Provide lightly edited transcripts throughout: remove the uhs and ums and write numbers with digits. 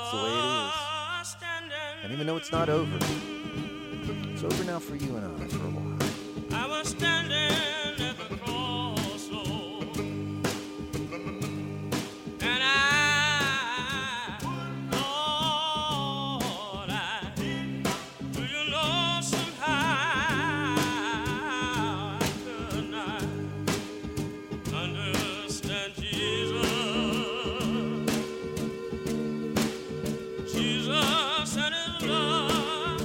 That's the way it is. And even though it's not over, it's over now for you and I for a while. I was standing at the crossroads, and Lord, do you know somehow I could not understand Jesus. Jesus and his love.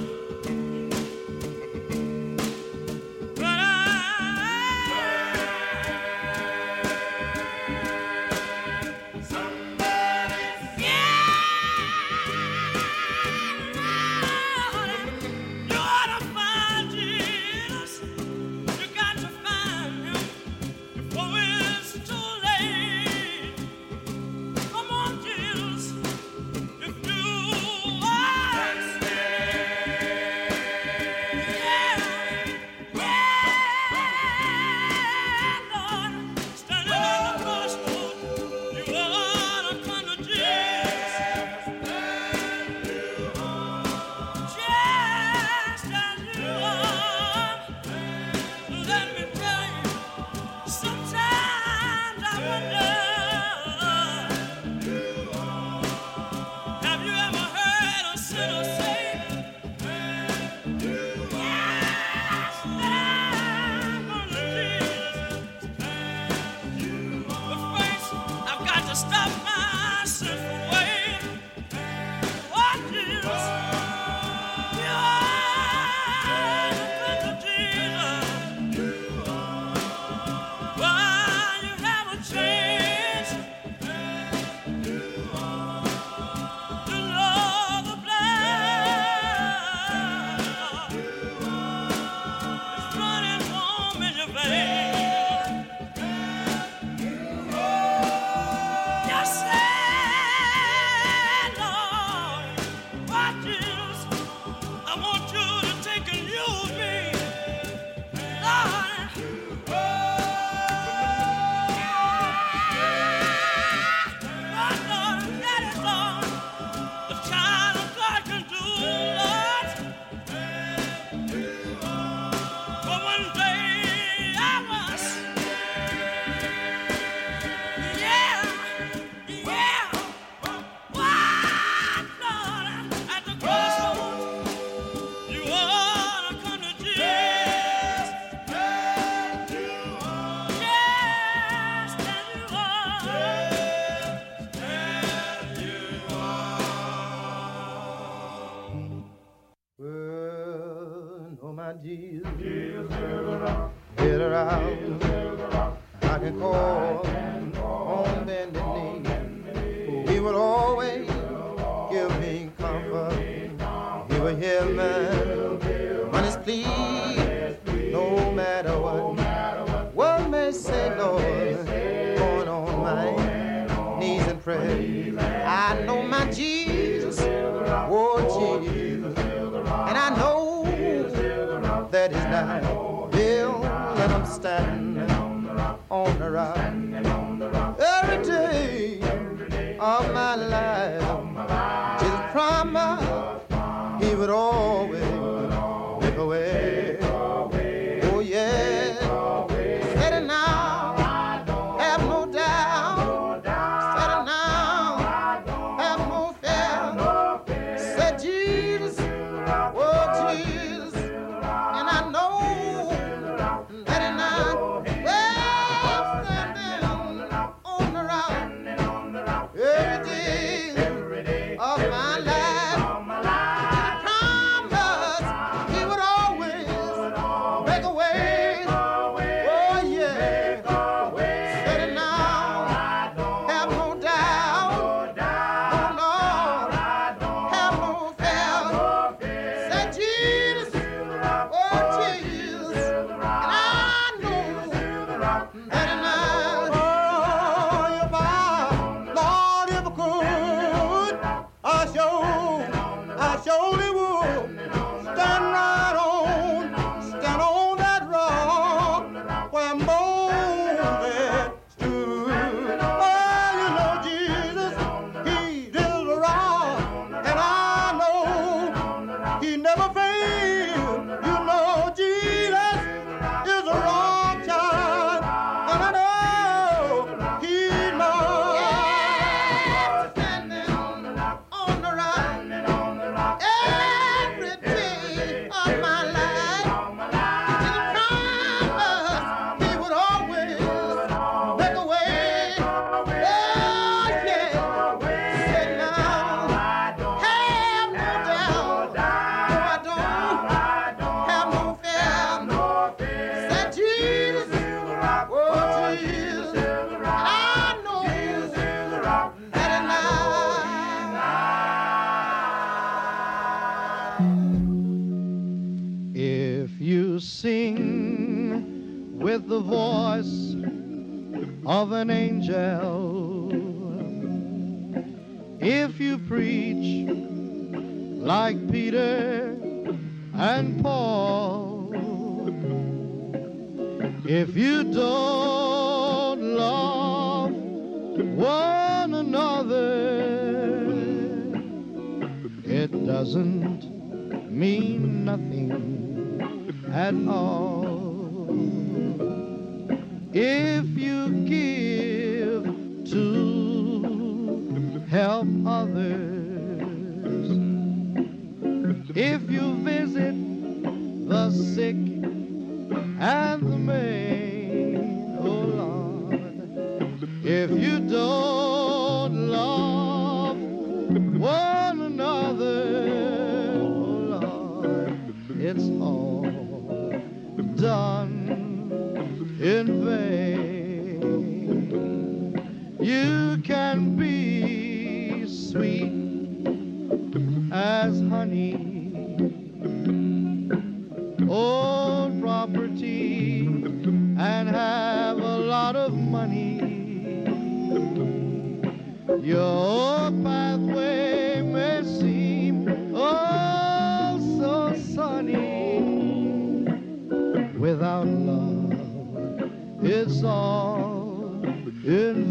Get around, I can call on bended knee. He will always give me comfort. He will hear me on his plea, no matter what may say, Lord. Going on my knees and pray. I know my Jesus, oh Jesus, and I know that is not Bill, and I'm standing on the rock every day of my life. Jesus promised He would always make a way. Oh yeah, said it now, have no doubt. Said it now, have no fear. Said Jesus, oh Jesus. And I know that and I well standing on the rock every day. with the voice of an angel. If you preach like Peter and Paul, if you don't love one another, it doesn't mean nothing at all. If you give to help others, if you visit the sick and the maid, oh Lord, if you don't love one another, oh Lord, it's all done in vain. You can be sweet as honey, own property, and have a lot of money. Your pathway may seem oh so sunny. Without love, it's all in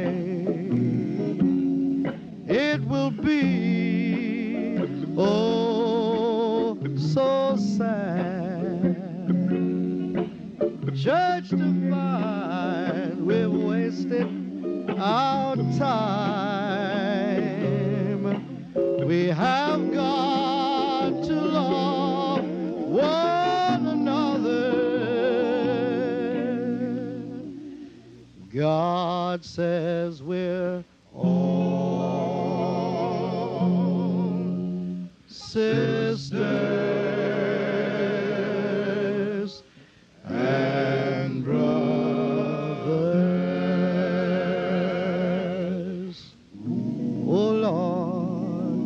vain. It will be oh so sad, church, to find we've wasted our time. We have got to love one another. God says we're all sisters and brothers. Oh Lord,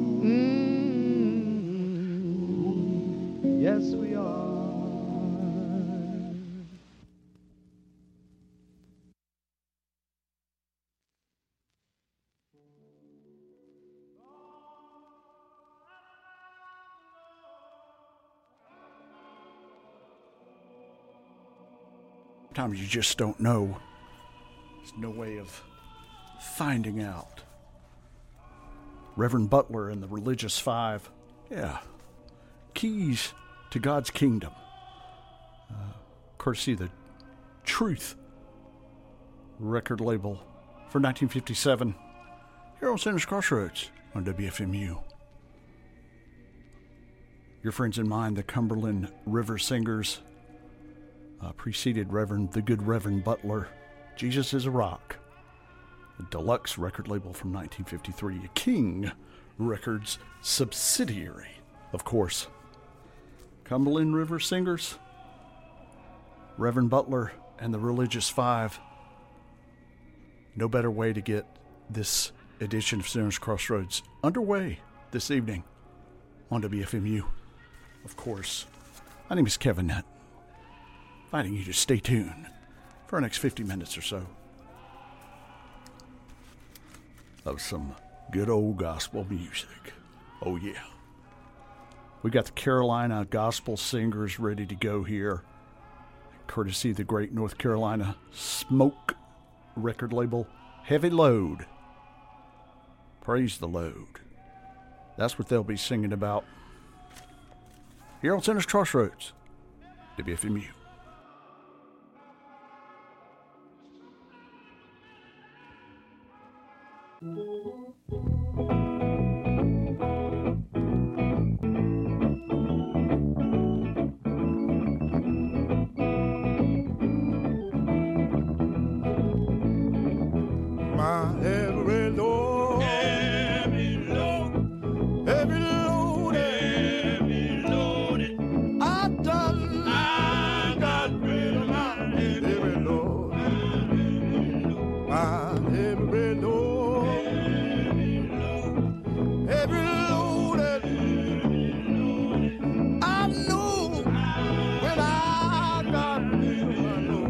yes we are. Sometimes you just don't know. There's no way of finding out. Reverend Butler and the Religious Five. Yeah. Keys to God's Kingdom. Courtesy of the Truth record label for 1957. Here on Center's Crossroads on WFMU. Your friends and mine, the Cumberland River Singers, preceded the good Reverend Butler. Jesus is a Rock. The deluxe record label from 1953. A King Records subsidiary, of course. Cumberland River Singers, Reverend Butler, and the Religious Five. No better way to get this edition of Center's Crossroads underway this evening on WFMU. Of course, my name is Kevin Nutt, inviting you to stay tuned for our next 50 minutes or so of some good old gospel music. Oh yeah. We got the Carolina Gospel Singers ready to go here, courtesy of the great North Carolina Smoke record label, Heavy Load. Praise the Load. That's what they'll be singing about here on Center's Crossroads, WFMU. My every load, Heavy load, every load, heavy loaded. I got rid of my every load. My every load, every loaded. I know when I got rid of my load.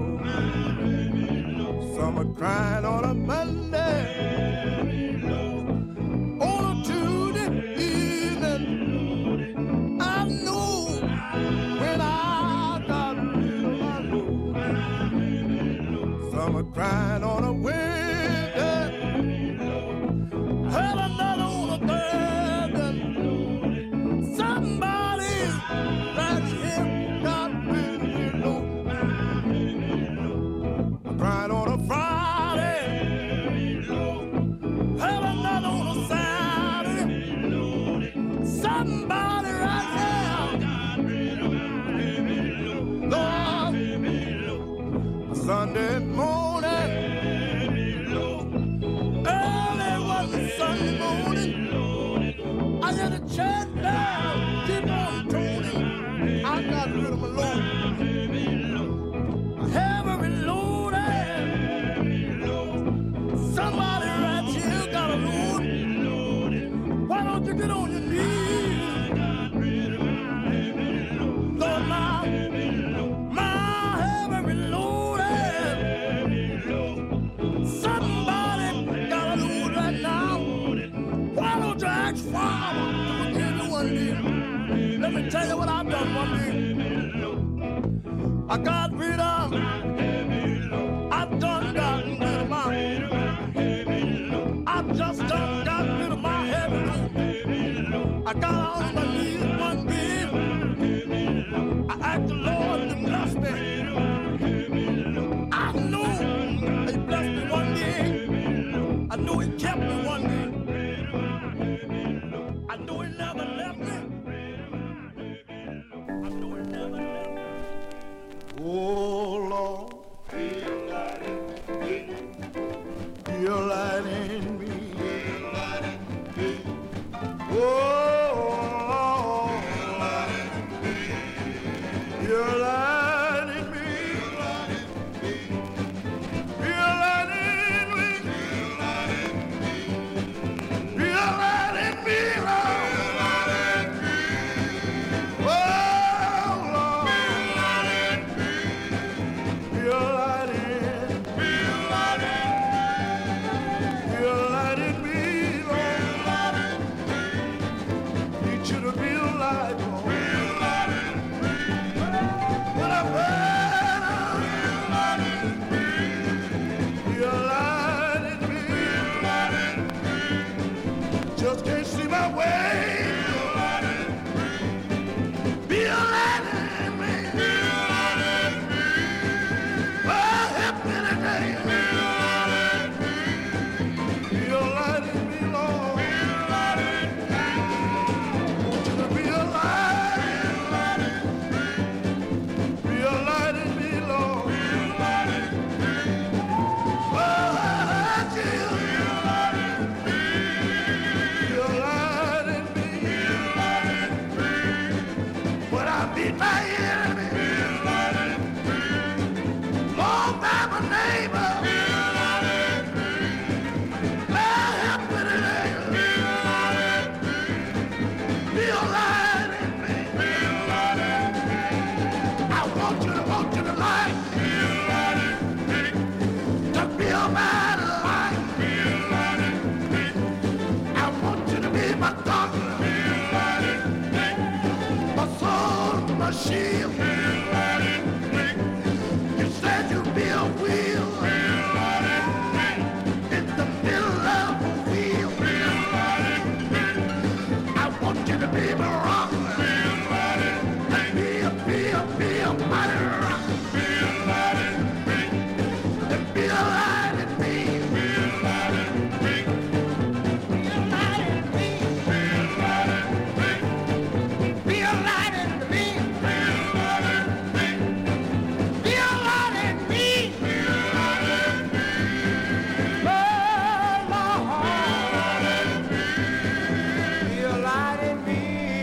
to get on your knees. Lord, my heavy loaded. Somebody got a load right now. Why don't you ask Father to forgive you one day? Let me tell you what I've done one day. I got rid of, I've done gotten rid of my, I've just done got rid of my heavy load. I got on my knees one day. I asked the Lord to bless me. I know He blessed me one day. I know He kept me one day. I know He never left me. I know He never left me. Oh Lord, feel light in me, feel light in me, feel light in me. Oh Lord, feel light in me, feel light in me, feel light in me, Lord. Oh Lord. Feel light in me, Lord. Need you to feel light, Lord. When I'm better, feel light in me. Just can't see my way. Feel light in me. Help me today. Feel light in me, Lord. Want you to be alive. Feel light in me, Lord. Oh, Jesus. Feel light in me. When I meet my enemy. Lord, I'm a neighbor. Help me today. Feel light in me. I want you to light. To feel my light. I want you to be my doctor. My soul, my shield. You said you'd be a wheel in the middle of a wheel. I want you to be my rock. Be a mighty rock. And be a light in me. Be a light in me. Be a light in me. Be a light in me. Oh, Lord. Be a light in me.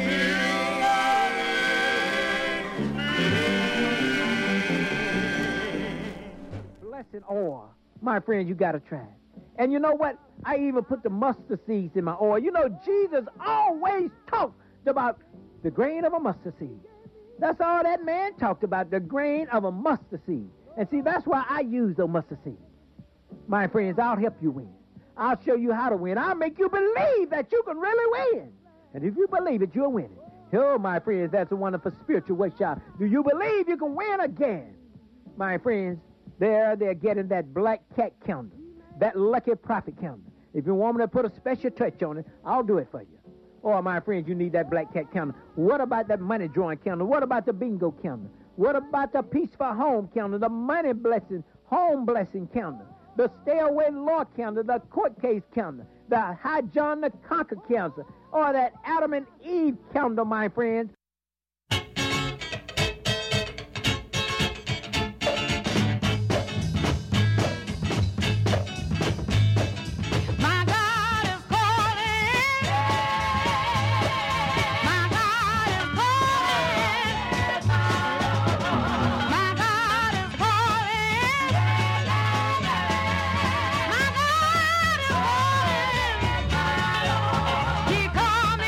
Blessed oil. My friends, you got to try it. And you know what? I even put the mustard seeds in my oil. You know, Jesus always talked about the grain of a mustard seed. That's all that man talked about, the grain of a mustard seed. And see, that's why I use the mustard seed. My friends, I'll help you win. I'll show you how to win. I'll make you believe that you can really win. And if you believe it, you'll win it. Oh, my friends, that's a wonderful spiritual workshop. Do you believe you can win again? My friends, they're getting that black cat calendar, that lucky prophet calendar. If you want me to put a special touch on it, I'll do it for you. Or, my friends, you need that black cat calendar. What about that money drawing calendar? What about the bingo calendar? What about the peace for home calendar, the money blessing, home blessing calendar, the stay away law calendar, the court case calendar, the High John the Conqueror calendar, or that Adam and Eve calendar, my friends? He come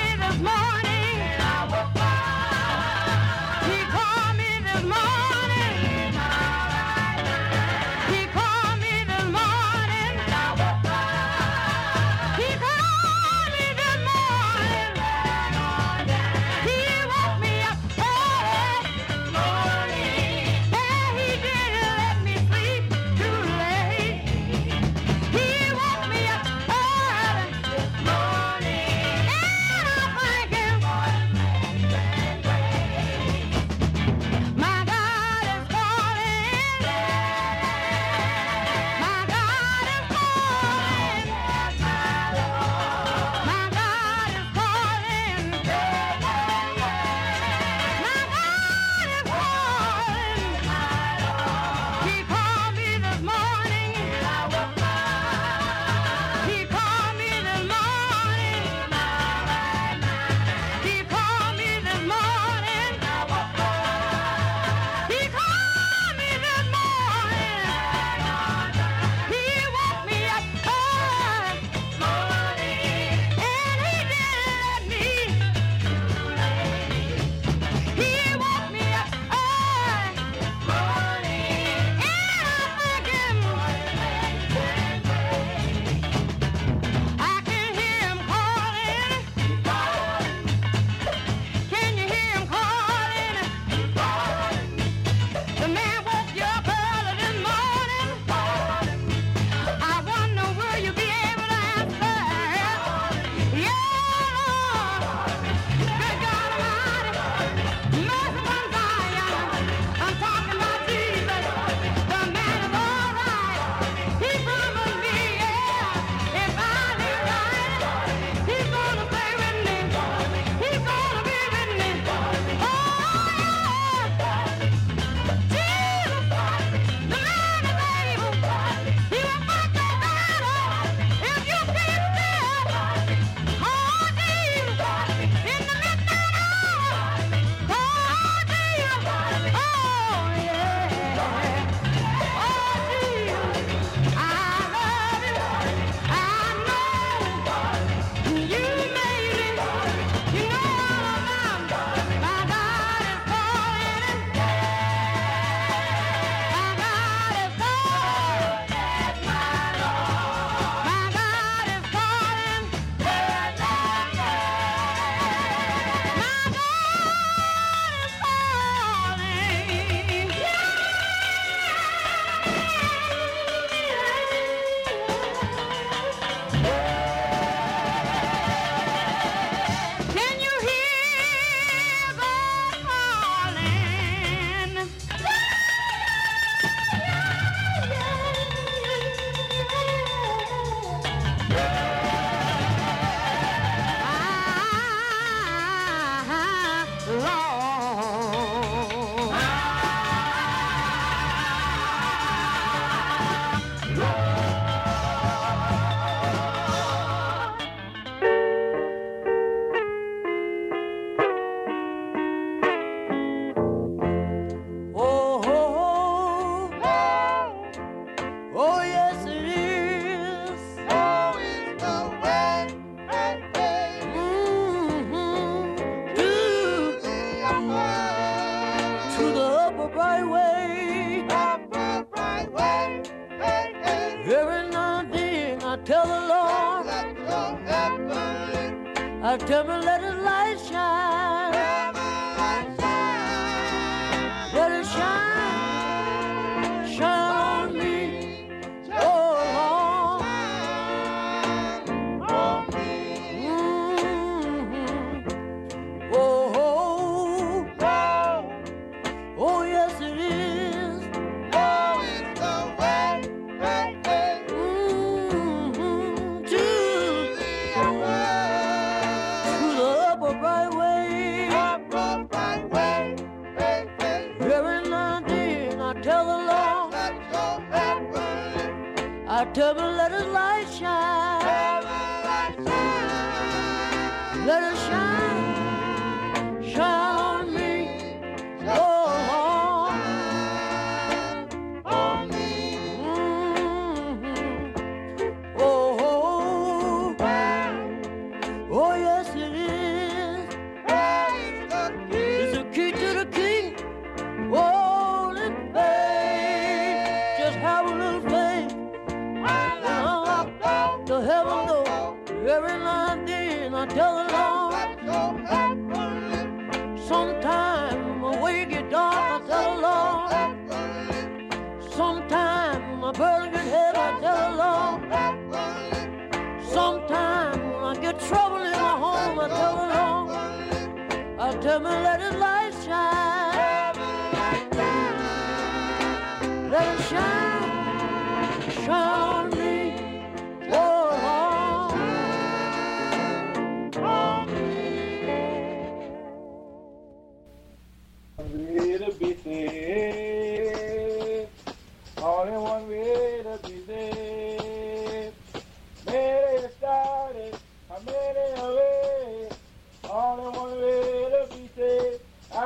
Lord. I tell me let His light shine. Let it shine, shine on me. Oh Lord. Oh, oh, yes it is. Oh, it's the way, to the upper right way. Every now and then I tell the Lord, I tell me let His light shine. Let it shine, shine on me. Oh Lord. Oh, yes it is. It's the key to the king. Oh, it's faith. Just have a little faith. To heaven door. Every now and then I tell the Lord. Sometime my way get dark, I tell the Lord. Sometime my burden get heavy, I tell the Lord. Sometime when I get trouble in my home, I tell the Lord. I tell me let His light shine. Let it shine, shine on me. Oh Lord. Way to be saved. Only one way to be saved. Many started, how many away? Only one way to be saved. I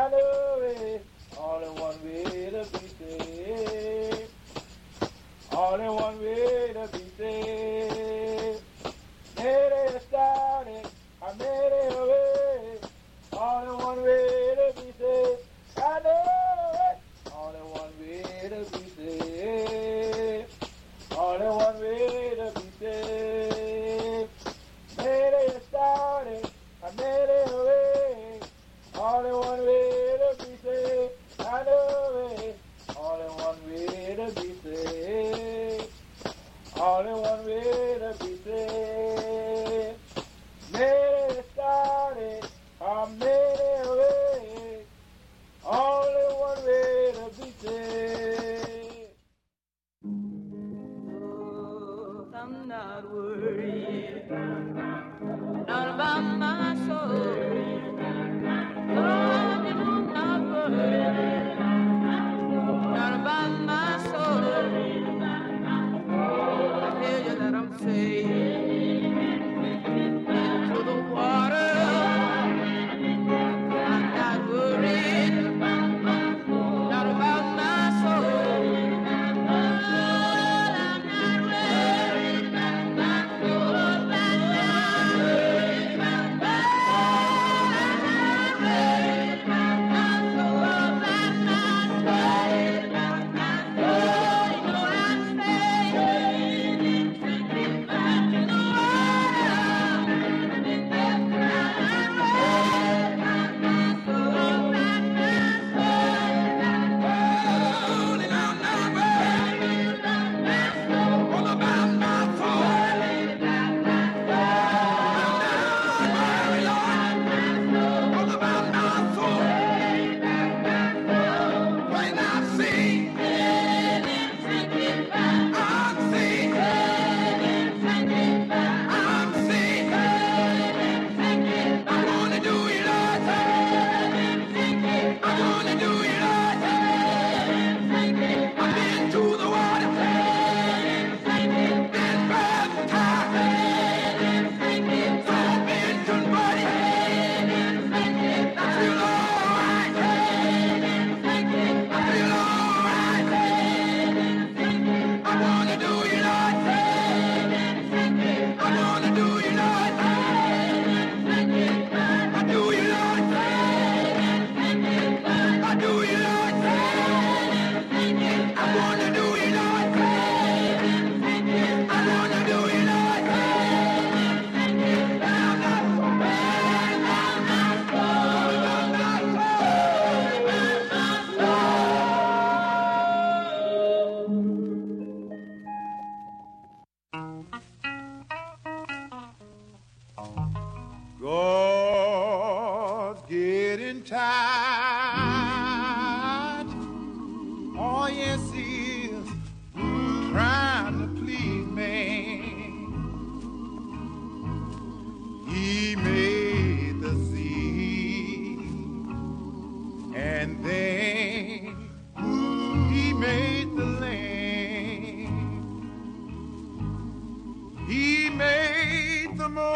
the moon,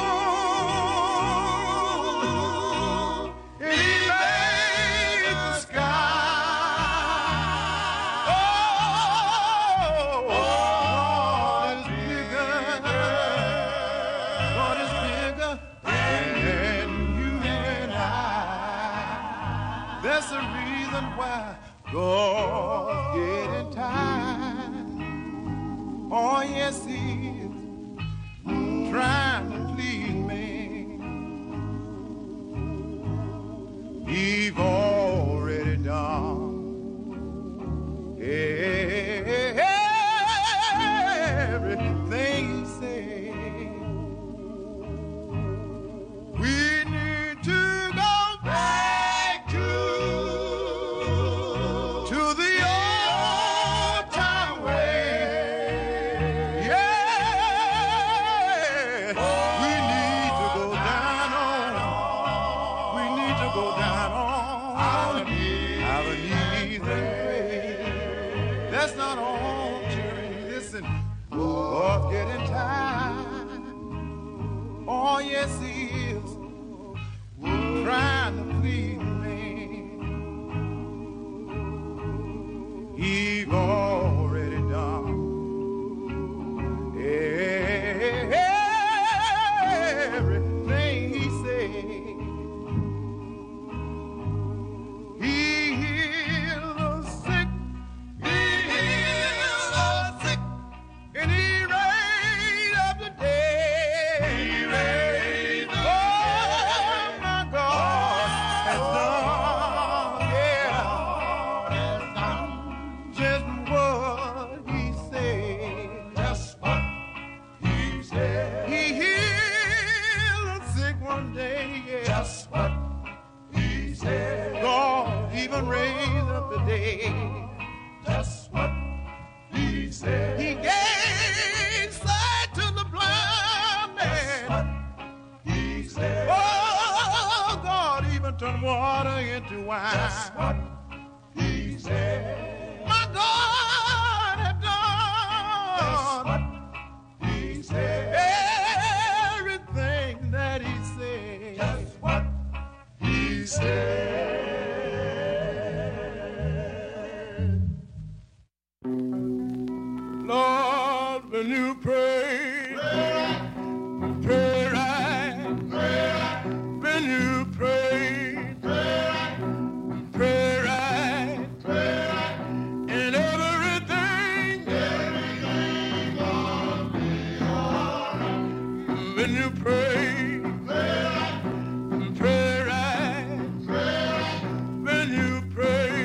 and he made the sky. Oh, God is bigger. God is bigger than you and I. That's the reason why God's getting tired. Oh, yes, he is trying to please me. He's already done everything he said. We need to go back to the old time way. Yeah, we need to go down on. We need to go down on our knees and pray. That's not all, Jerry. Listen, God's getting tired. Oh, yes, he is trying to please me. He's already done everything he said. He healed the sick. He healed the sick. And he raised up the dead. He raised up the dead. My God has done, yeah, just what he said. Just what he said. He healed the sick one day, yeah. Just what he said. God even raised up the dead. Just what he said. He gave sight to the blind man. Just what he said. Oh, God even turned water into wine. Just what he said. My God had done. Just what he said. Everything that he said. Just what he said. Lord, when you pray, pray right. When you pray, pray right. And everything gonna be alright. When you pray, pray right. When you pray,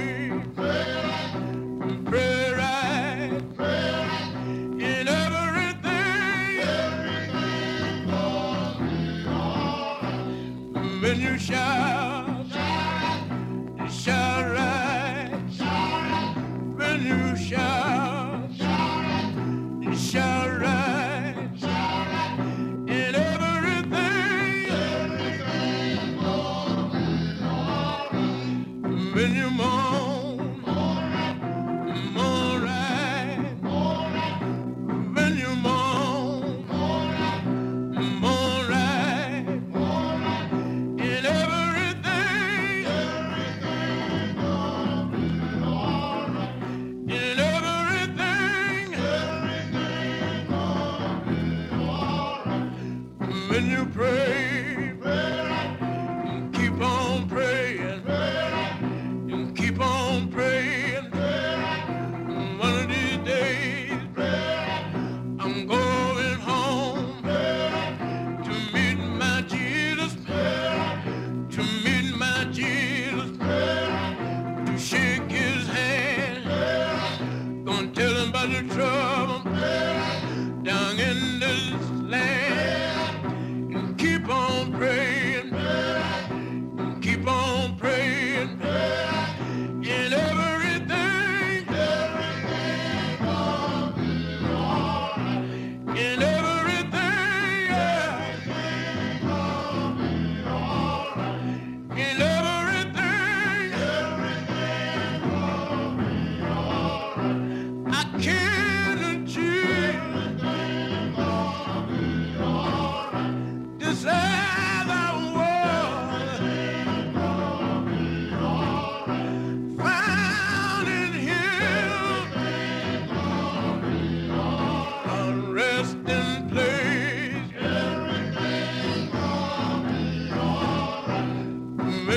pray right. In everything gonna be alright. When you shout, shout right. When you shout, shout right. In everything gonna be alright. When you moan, moan right. When you moan, moan right. In everything gonna be alright. In everything gonna be alright. When you pray, keep on praying, keep on praying. One of these days, I'm going home to meet my Jesus, to meet my Jesus, to shake his hand, gonna tell him about the trouble down in this land, and keep on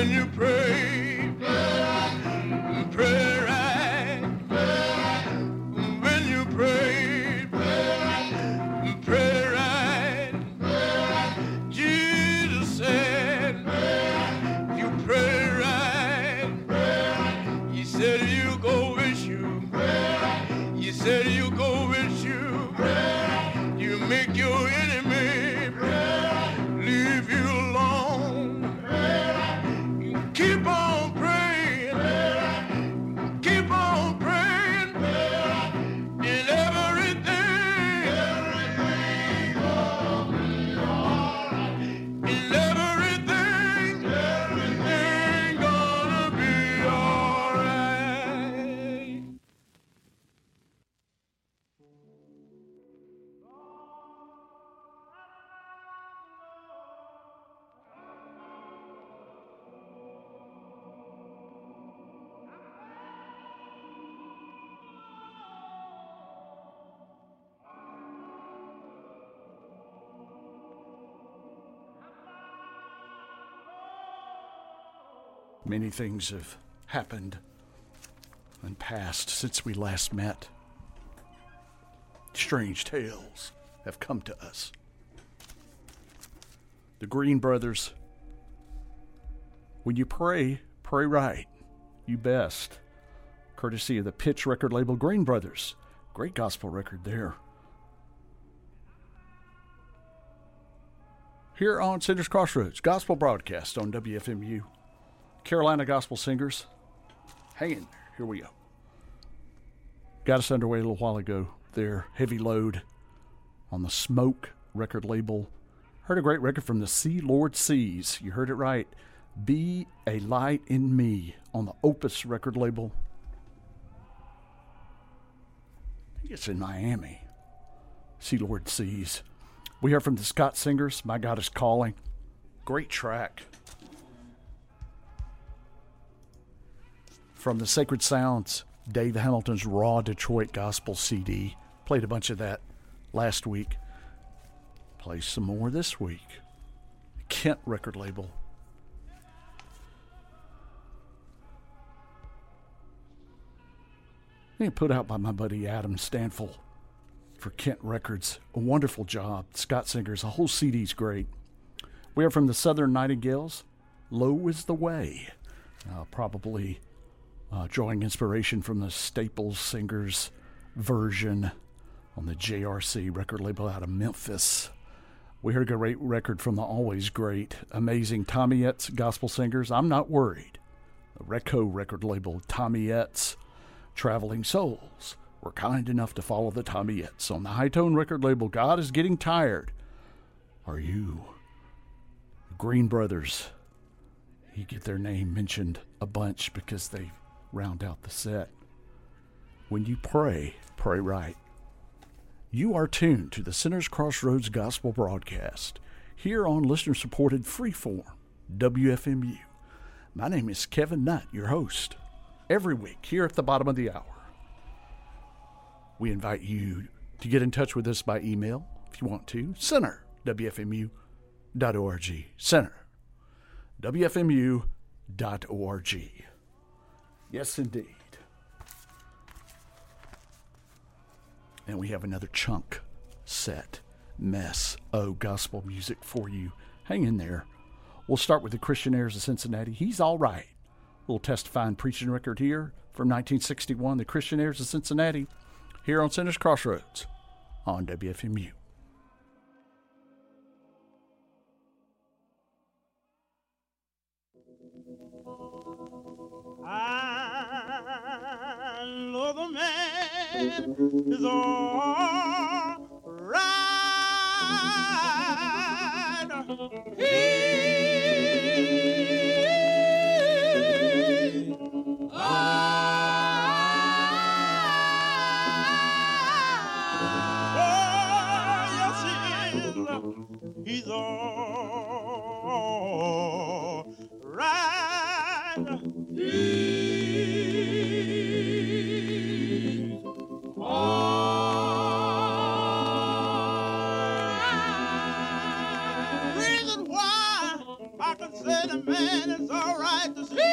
when you pray, pray right. When you pray, pray right. Jesus said, you pray right. He said you go with you. He said you go with you. You make your enemy leave you alone. Keep on praying. Keep on praying. In everything. In everything. Everything gonna be alright. Many things have happened and passed since we last met. Strange tales have come to us. The Green Brothers, when you pray, pray right. You best. Courtesy of the Pitch record label Green Brothers. Great gospel record there. Here on Sinners Crossroads, gospel broadcast on WFMU. Carolina Gospel Singers. Hang in there. Here we go. Got us underway a little while ago there. Heavy Load on the Smoke record label. Heard a great record from the Sea Lord Seas. You heard it right. Be a Light in Me on the Opus record label. I think it's in Miami. Sea Lord Seas. We heard from the Scott Singers. My God Is Calling. Great track. From the Sacred Sounds, Dave Hamilton's Raw Detroit Gospel CD. Played a bunch of that last week. Play some more this week. Kent record label. Being put out by my buddy Adam Stanfill for Kent Records. A wonderful job. Scott Singers, the whole CD's great. We are from the Southern Nightingales. Low is the Way. Probably drawing inspiration from the Staples Singers version on the JRC record label out of Memphis. We heard a great record from the always great, amazing Tommyettes Gospel Singers. I'm Not Worried. The Reco record label, Tommyettes. Traveling Souls were kind enough to follow the Tommyettes on the High Tone record label. God Is Getting Tired. Are you? The Green Brothers. You get their name mentioned a bunch because they round out the set. When you pray, pray right. You are tuned to the Sinners Crossroads Gospel broadcast here on listener-supported Freeform, WFMU. My name is Kevin Nutt, your host. Every week here at the bottom of the hour, we invite you to get in touch with us by email if you want to. Center, WFMU.org. Center, WFMU.org. Yes, indeed. And we have another chunk set mess of gospel music for you. Hang in there. We'll start with the Christian Airs of Cincinnati. He's All Right. A little testifying preaching record here from 1961, the Christian Airs of Cincinnati, here on Sinners Crossroads on WFMU. I know the man is all right. He's all right. He's all right. Reason why I I can say the man is all right to sleep.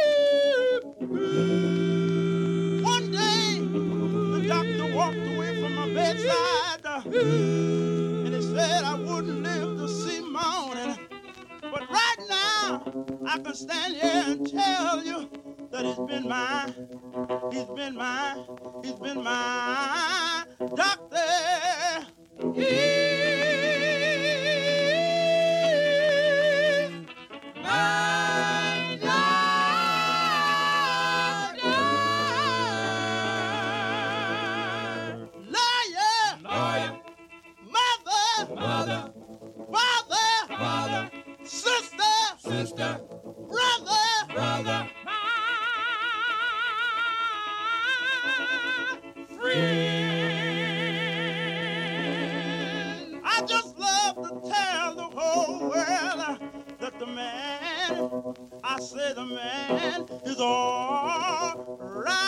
One day, the doctor walked away from my bedside, and he said I wouldn't live to see morning. But right now, I can stand here and tell you that he's been my doctor. Father, sister, brother, friend. I just love to tell the whole world that the man, I say the man is all right.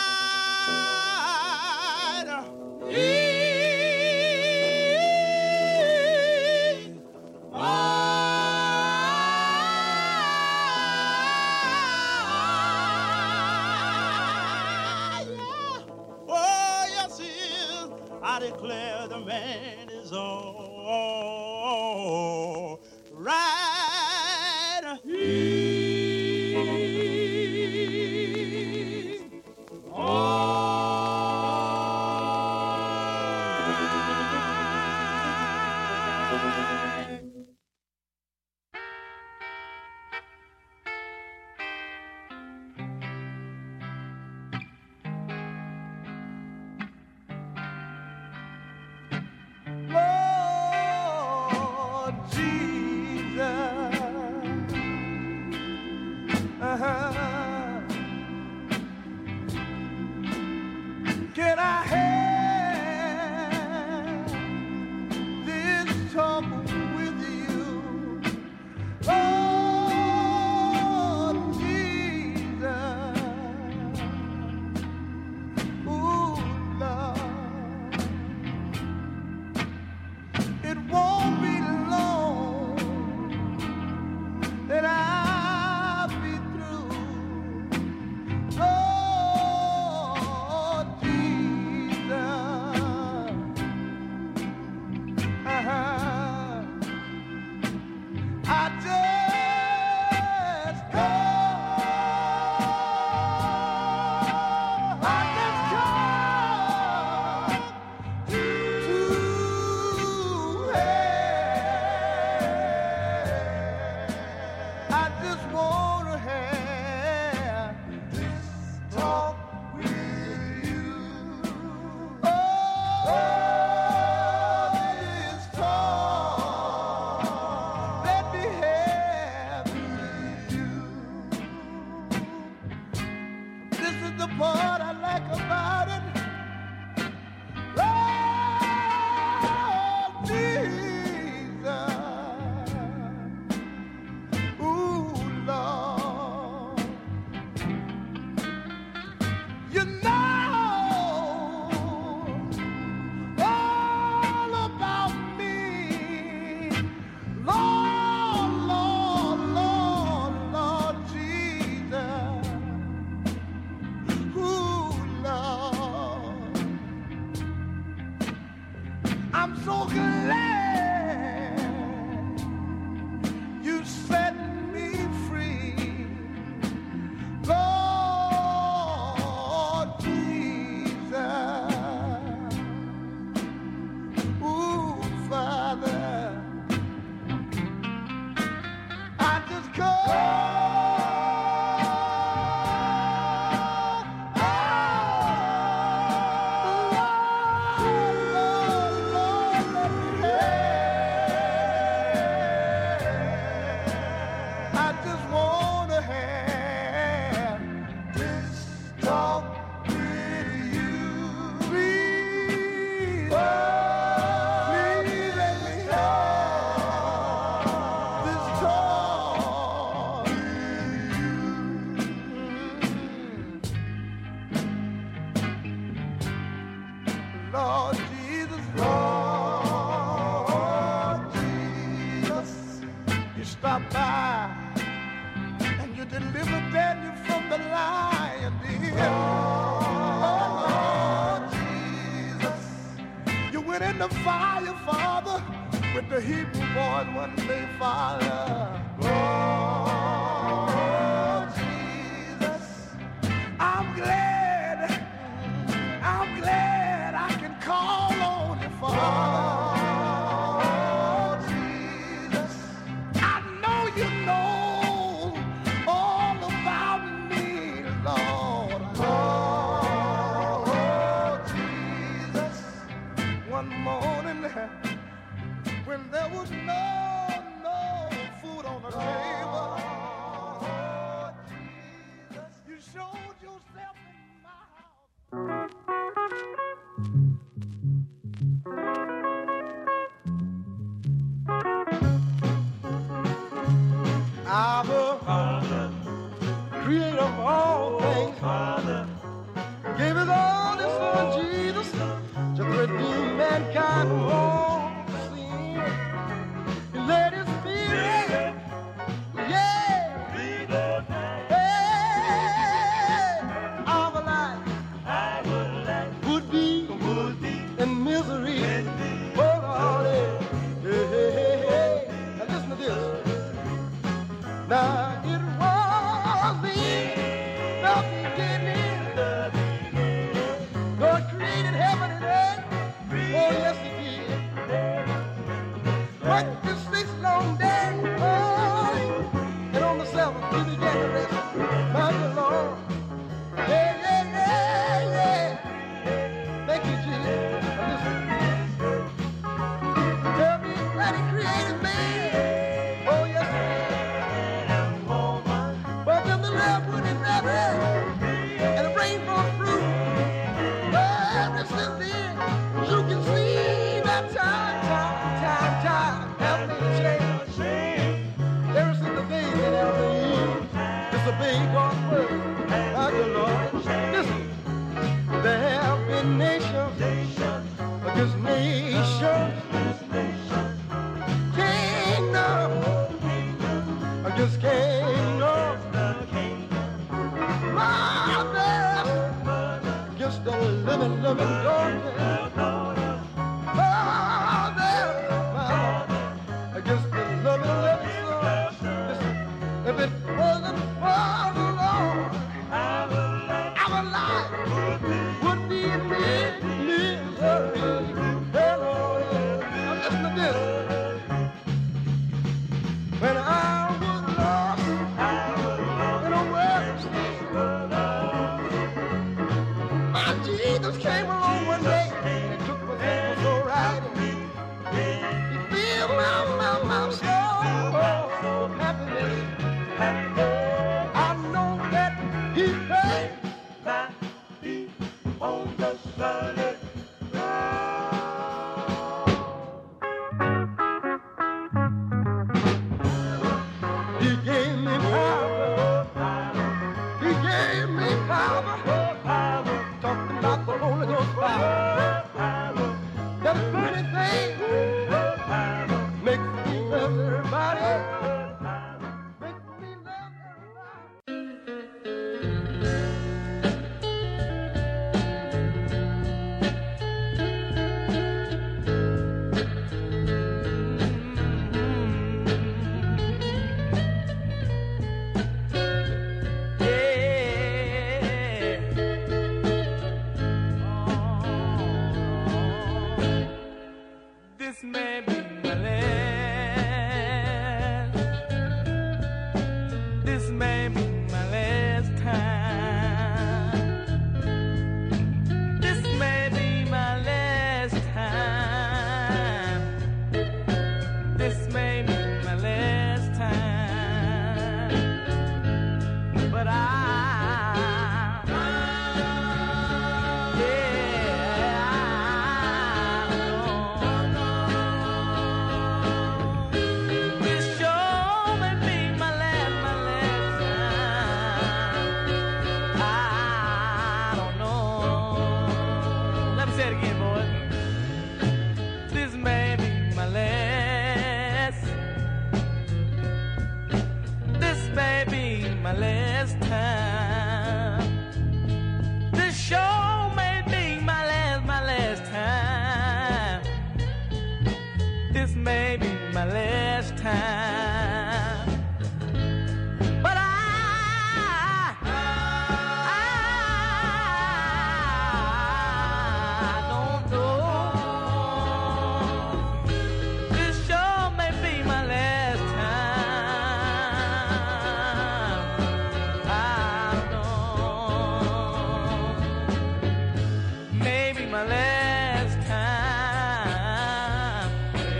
I declare the man is all right. Can I have this trouble with you? Oh, Jesus. Ooh, Lord. It won't be long that I'll be through. Lord Jesus, I just come to I just want to have this talk with you. Oh, this talk, let me have with you. This is the part I like about it. Oh, Jesus. Ooh, Lord. You know all about me. Lord, Lord, Lord, Lord Jesus. Ooh, Lord. I'm so glad you set me free. Lord Jesus. Ooh, Father. I just come. I just want to have this talk with you. Please, please let me have this talk with you. Lord Jesus, Lord Jesus, you stop by you delivered Daniel from the lion den. Oh, Jesus. You went in the fire, Father, with the Hebrew boys one day, Father. Oh, Jesus. I'm glad I can call on you, Father. When there was no food on the table, oh, Jesus, you showed yourself in my house. Our Father, creator of all things, Father, gave his only son Jesus to redeem mankind from all sin. He let his spirit, yeah, hey, our life would be in misery. Oh Lord, hey. Now listen to this. Now it was the beginning. God created heaven and earth. Oh yes He did. Worked the 6 long days. Oh, and on the 7th He began to rest. My dear Lord. Yeah. Thank you, Jesus. Now listen. Tell me that He created man. Oh yes He did. But then the love would He never, and the rainbow fruit. Ever since then, you can see that time has been changed. Ever since the day that Adam and Eve disobeyed God's word. My dear Lord, listen. There have been nations against nations, kingdom against kingdom, mother against the living daughter. Father against the living son. Listen, if it wasn't for the Lord, our life would be in misery. Hello, now listen to this. When I was lost in a world of sin, my Jesus came along one day and took my sin so right. He filled my soul with happiness. I know that He paid my feet on the solid ground. He gave me power. He gave me power. Talking about the Holy Ghost power. That pretty thing makes me love everybody. Makes me love everybody. This may be my land. my last time. But I don't know. This sure may be my last time. I don't know. Maybe my last time.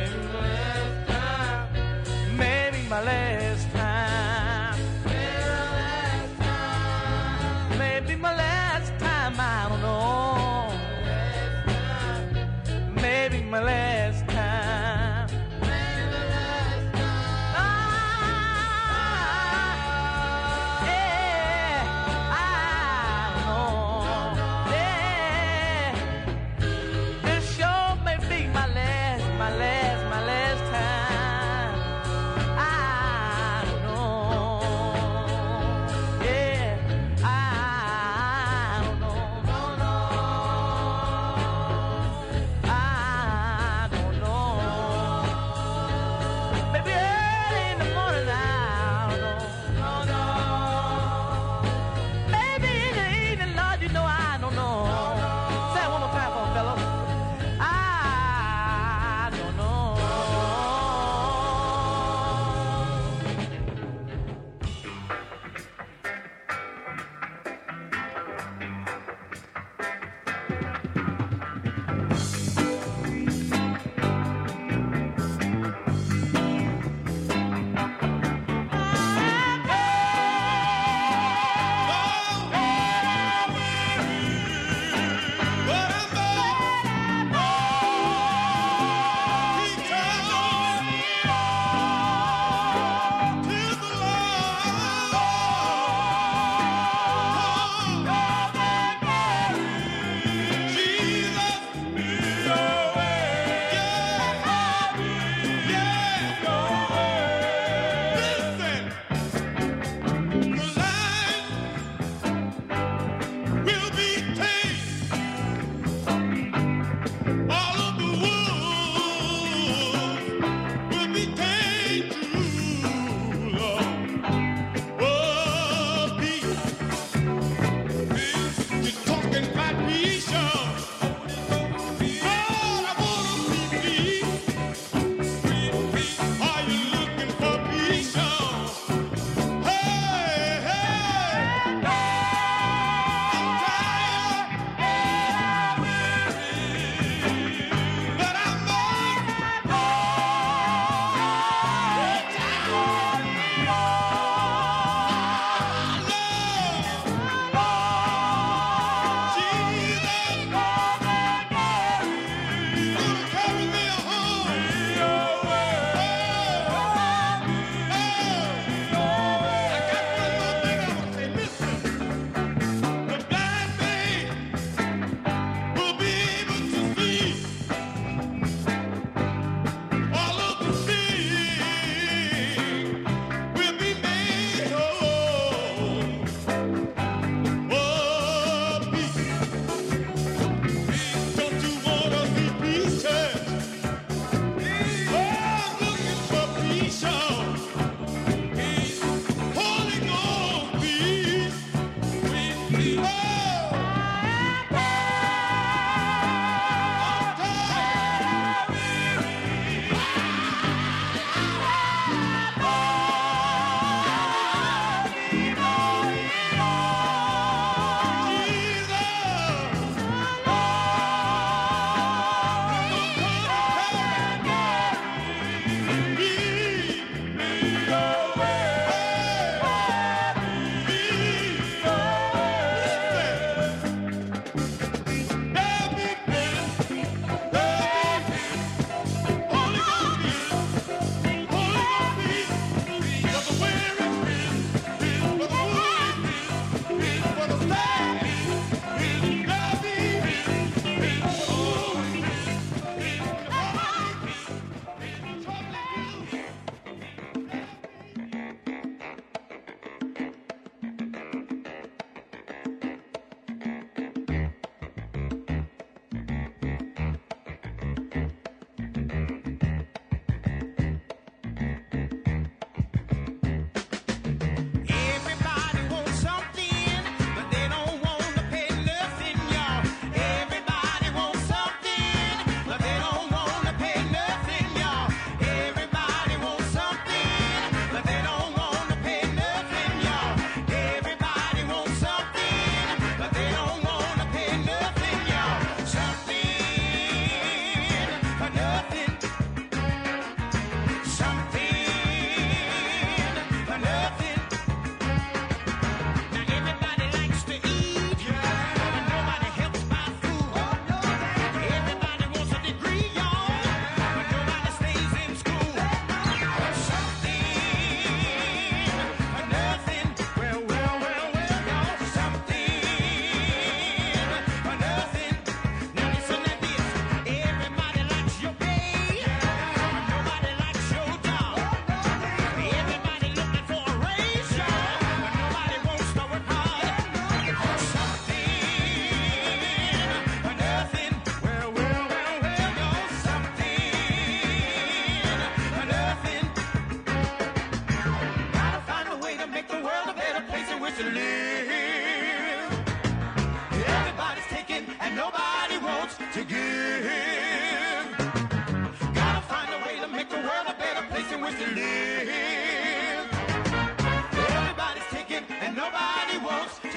Maybe my last time. Maybe my last time. I don't know. Maybe my last time. Yeah, I don't know. Yeah, this sure may be my last time. I don't know. Yeah, I don't know. I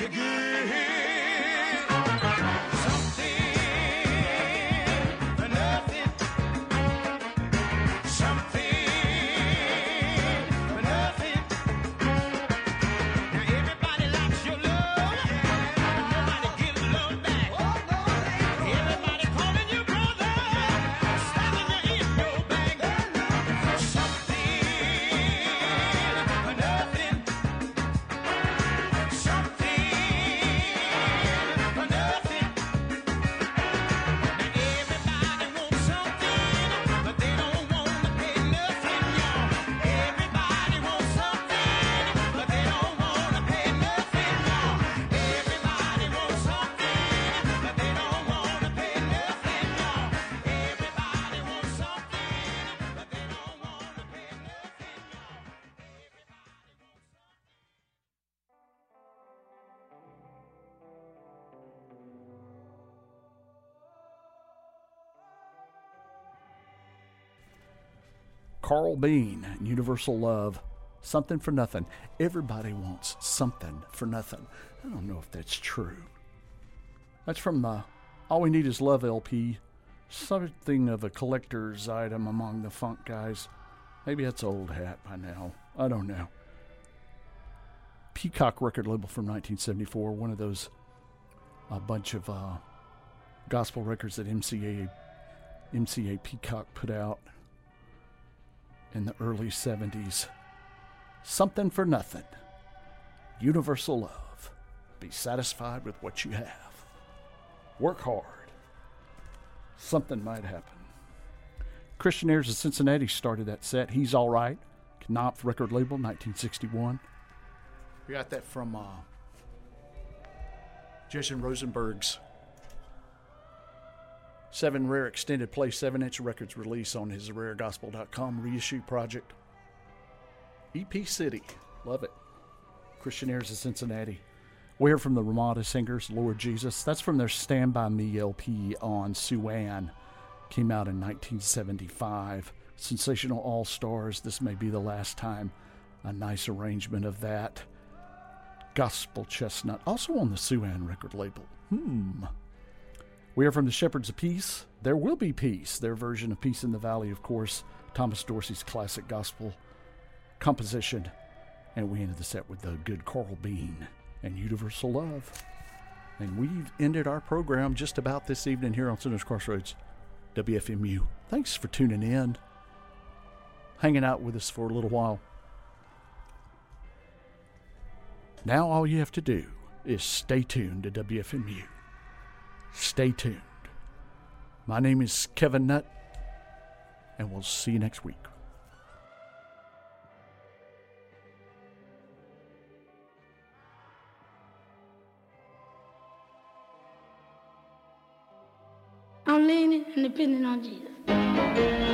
to give something for nothing, something for nothing. Now everybody likes your love, but nobody gives love back. Everybody calling you brother, slapping you in your back. Something for nothing, something for nothing. Now everybody wants something, but they don't want to pay nothing, y'all. Everybody wants something, but they don't want to pay nothing, y'all. Everybody wants something, but they don't want to pay nothing, y'all. Everybody wants something, but they don't want to pay Carl Bean and Universal Love, Something for Nothing. Everybody wants something for nothing. I don't know if that's true. That's from the All We Need Is Love LP. Something of a collector's item among the funk guys. Maybe that's old hat by now. I don't know. Peacock record label from 1974. One of those, a bunch of gospel records that MCA Peacock put out in the early 70s. Something for Nothing. Universal Love. Be satisfied with what you have. Work hard. Something might happen. Christian Ayers of Cincinnati started that set. He's All Right. Knopf record label, 1961. We got that from Jason Rosenberg's 7 Rare Extended Play 7-inch records release on his raregospel.com reissue project. EP City. Love it. Christian Ayers of Cincinnati. We heard from the Ramada Singers, Lord Jesus. That's from their Stand By Me LP on Suan. Came out in 1975. Sensational All-Stars. This may be the last time. A nice arrangement of that. Gospel Chestnut. Also on the Suan record label. We are from the Shepherds of Peace. There Will Be Peace. Their version of Peace in the Valley, of course. Thomas Dorsey's classic gospel composition. And we ended the set with the good Carl Bean and Universal Love. And we've ended our program just about this evening here on Sinners Crossroads, WFMU. Thanks for tuning in, hanging out with us for a little while. Now all you have to do is stay tuned to WFMU. Stay tuned. My name is Kevin Nutt, and we'll see you next week. I'm leaning and depending on Jesus.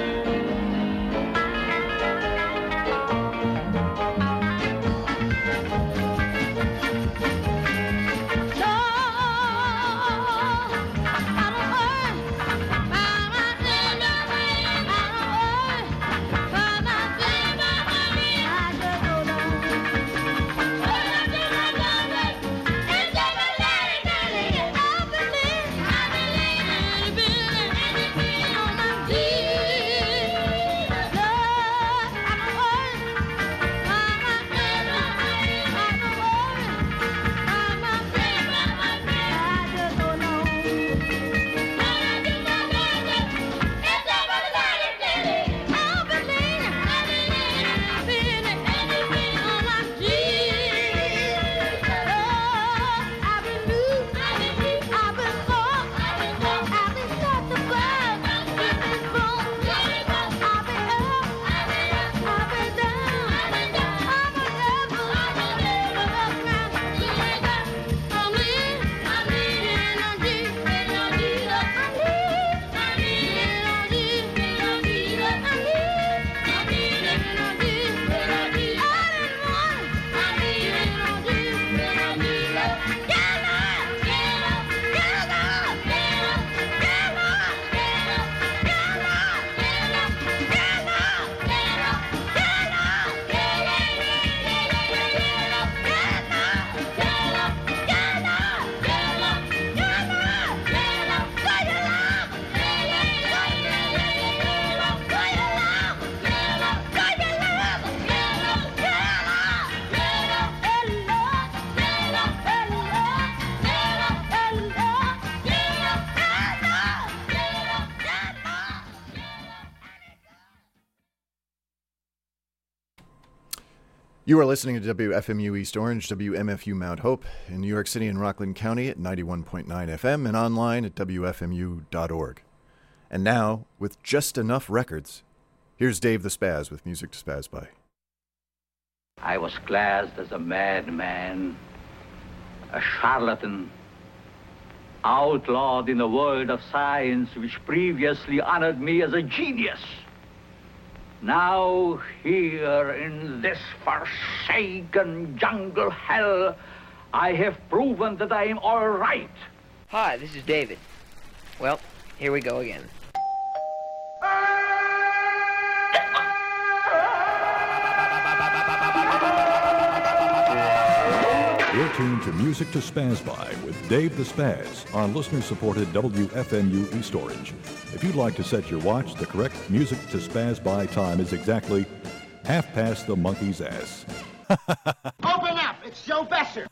You are listening to WFMU East Orange, WMFU Mount Hope, in New York City and Rockland County at 91.9 FM and online at WFMU.org. And now, with just enough records, here's Dave the Spaz with music to spaz by. I was classed as a madman, a charlatan, outlawed in a world of science which previously honored me as a genius. Now, here in this forsaken jungle hell, I have proven that I am all right. Hi, this is David. Well, here we go again. You're tuned to Music to Spaz By with Dave the Spaz on listener-supported WFMU East Orange. If you'd like to set your watch, the correct Music to Spaz By time is exactly 1/2 the monkey's ass. Open up! It's Joe Besser!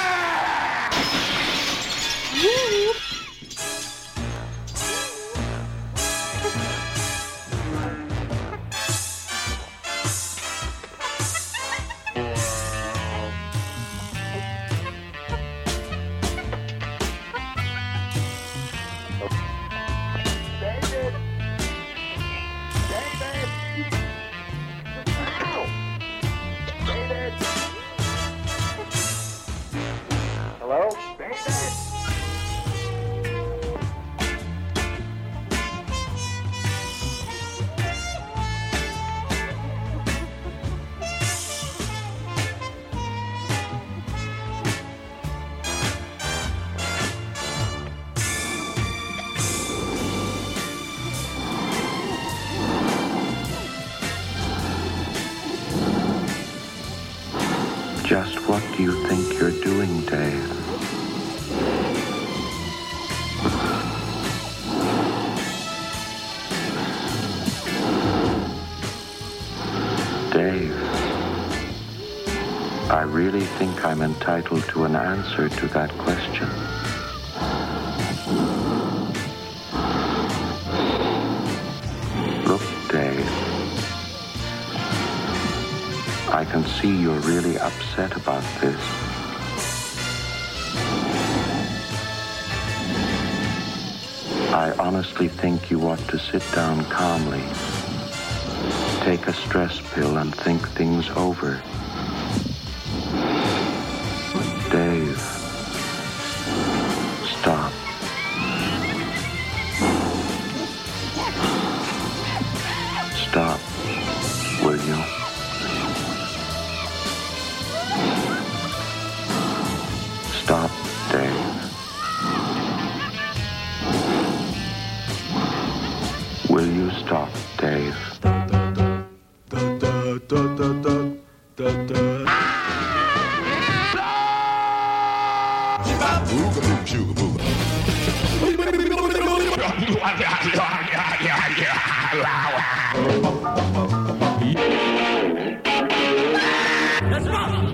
Just what do you think you're doing, Dave? Dave, I really think I'm entitled to an answer to that question. Look, Dave, I can see you're really upset about this. I honestly think you ought to sit down calmly, take a stress pill, and think things over. Dave, stop. Stop, will you? Stop, Dave. Will you stop, Dave? Let's rock!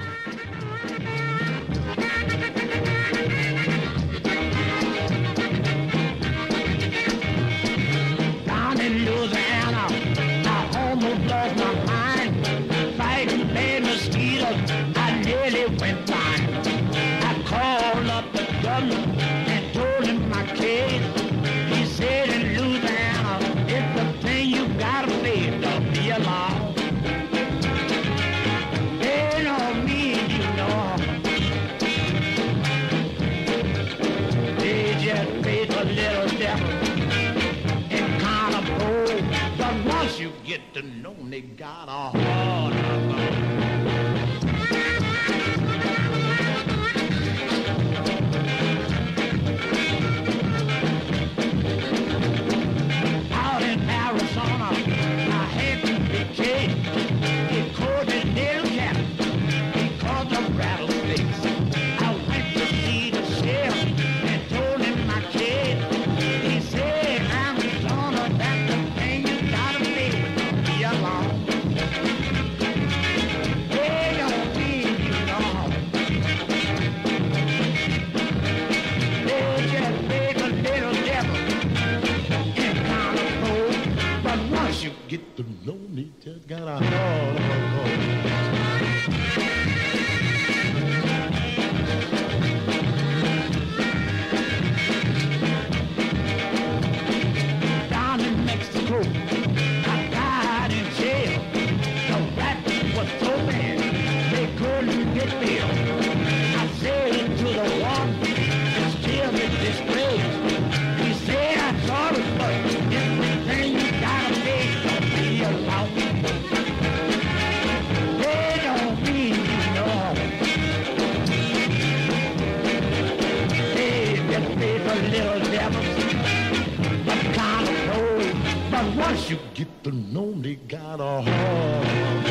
Down in Louisiana, I almost lost my mind. Fighting bad mosquitoes, I nearly went blind. I called up the governor and told him my case. He said in Louisiana, it's the thing you gotta face. Don't be alarmed. They know me, you know. They just face a little devil. But once you get to know them, they got a heart of gold. Out in Arizona, I had to be caged. He called his little cabin because of rattlesnakes. I went to see the sheriff and told him my case. He said, Arizona, that's the thing you gotta be with. Don't be alone. They don't mean you know. They just made a little devil in kind of cold. But once you get to know me, just got a heart of gold. you get to know they got a heart.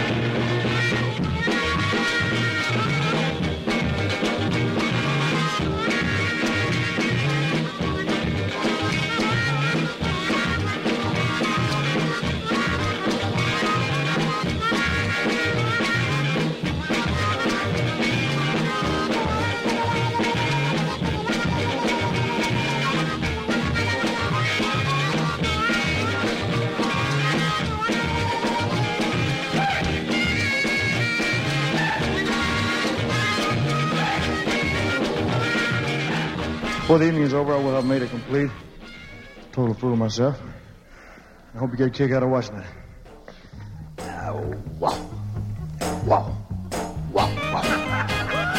Before the evening is over, I will have made a complete, total fool of myself. I hope you get a kick out of watching it. Wow. Wow. Wow. Wow.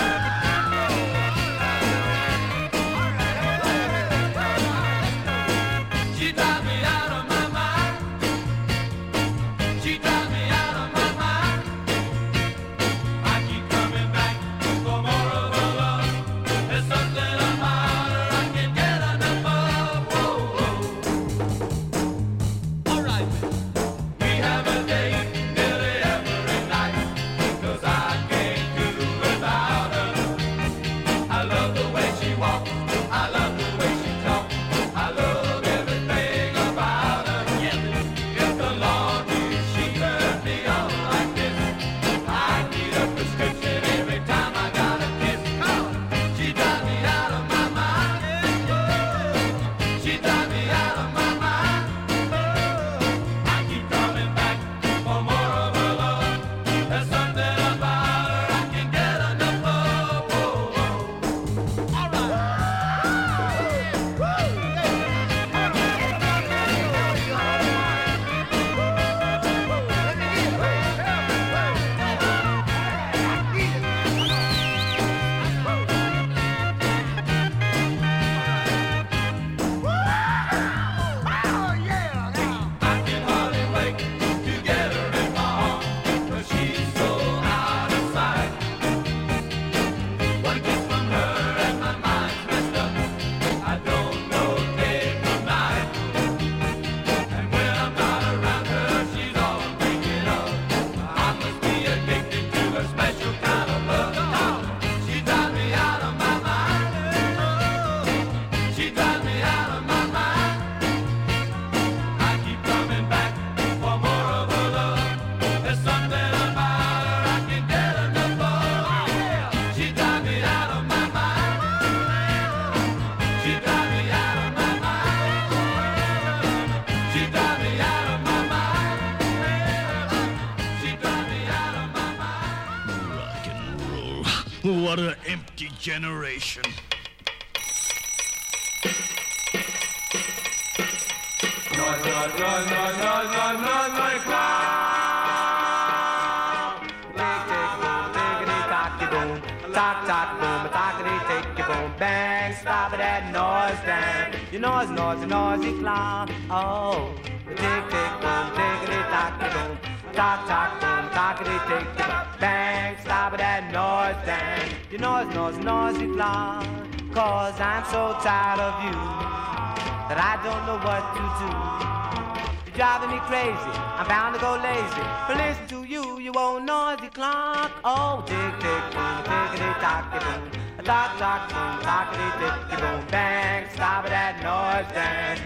She drives me out of my mind. She drives me out of my mind. I keep coming back for more of her love. There's something about her I can't get enough of. Whoa. All right, we have a date nearly every night, 'cause I can't do without her. I love the way she walks. I love the way she talks. I love everything about her. If the Lord knew she turned me on like this, I need a prescription every time I got a kiss. She drives me out of my mind. She drives me out of my mind. I keep coming back for more of her love. There's something about her I can't get enough of. Whoa, whoa. All right. I can hardly wait to get her in my arms, 'cause she's so out of sight. One kiss from her and my mind's messed up. I don't know day from night. And when I'm not around her, she's all I'm thinking of. I must be addicted to a special kind of love. She drives me out of my mind. She drives me out of my mind. I keep coming back for more of her love. There's something about her I can't get enough of. She drives me out of my mind. She drives me out of my mind. She drives me out of my mind. She drives me out of my mind. Rock and roll. What an empty generation. Noise, noise, noise, noise, noise, noise, noise, noise, clown. Tick, tick, boom, tickety, tocky, boom. Tock, tock, boom, a tockety, ticky, boom. Bang, stop it, that noise, bang. You noise, noisy, noisy clown. Oh, tick, tick, boom, tickety, tocky, boom. Tock, tock, boom, tockety, ticky, boom. Bang, stop it, that noise, bang. You noise, noisy, noisy clown. 'Cause I'm so tired of you that I don't know what to do. You're driving me crazy, I'm bound to go lazy. But listen to you, you old noisy clock. Oh, tick, tick, boom, tickety, tocky, boom. Tock, tock, boom, tockety, ticky, boom. Bang, stop it, that noise, bang.